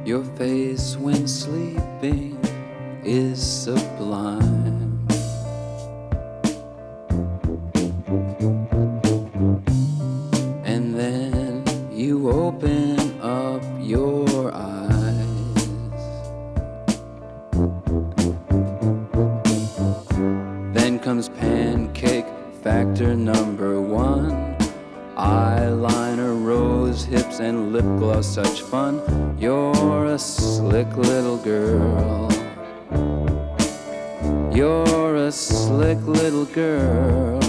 Your face when sleeping is sublime. And then you open up your eyes. Then comes pancake factor number one. Eyeliner, rose hips, and lip gloss, such fun. You're a slick little girl. You're a slick little girl.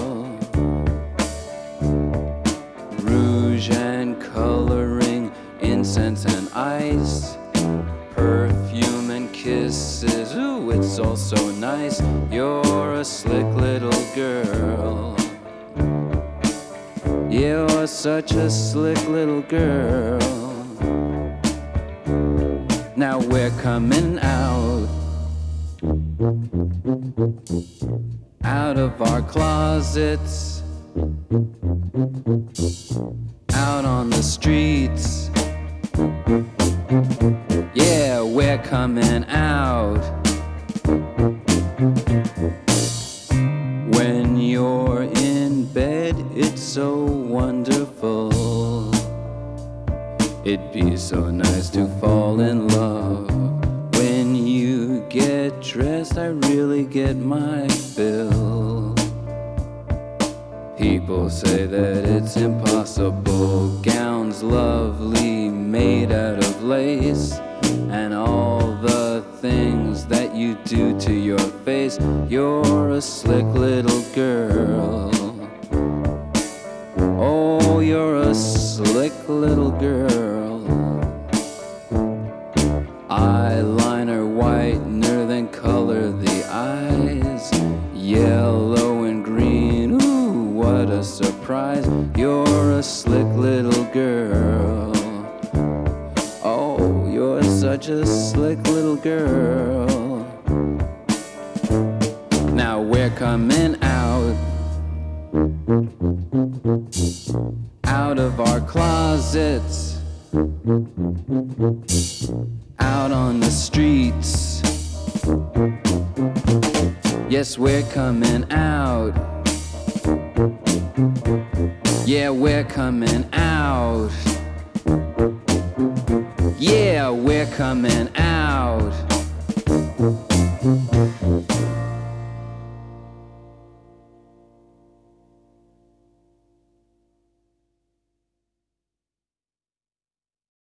Rouge and coloring, incense and ice, perfume and kisses, ooh, it's all so nice. You're a slick little girl. You're such a slick little girl. Now we're coming out of our closets, out on the streets. Yeah, we're coming out. When you're in bed, it's so wonderful. It'd be so nice to fall in love. When you get dressed, I really get my fill. People say that it's impossible. Gowns lovely, made out of lace, and all the things that you do to your face. You're a slick little girl. Oh, you're a slick little girl. Eyeliner, whitener, then color the eyes. Yellow and green, ooh, what a surprise. You're a slick little girl. Oh, you're such a slick little girl. Now we're coming out of our closets, out on the streets. Yes, we're coming out. Yeah, we're coming out. Yeah, we're coming out.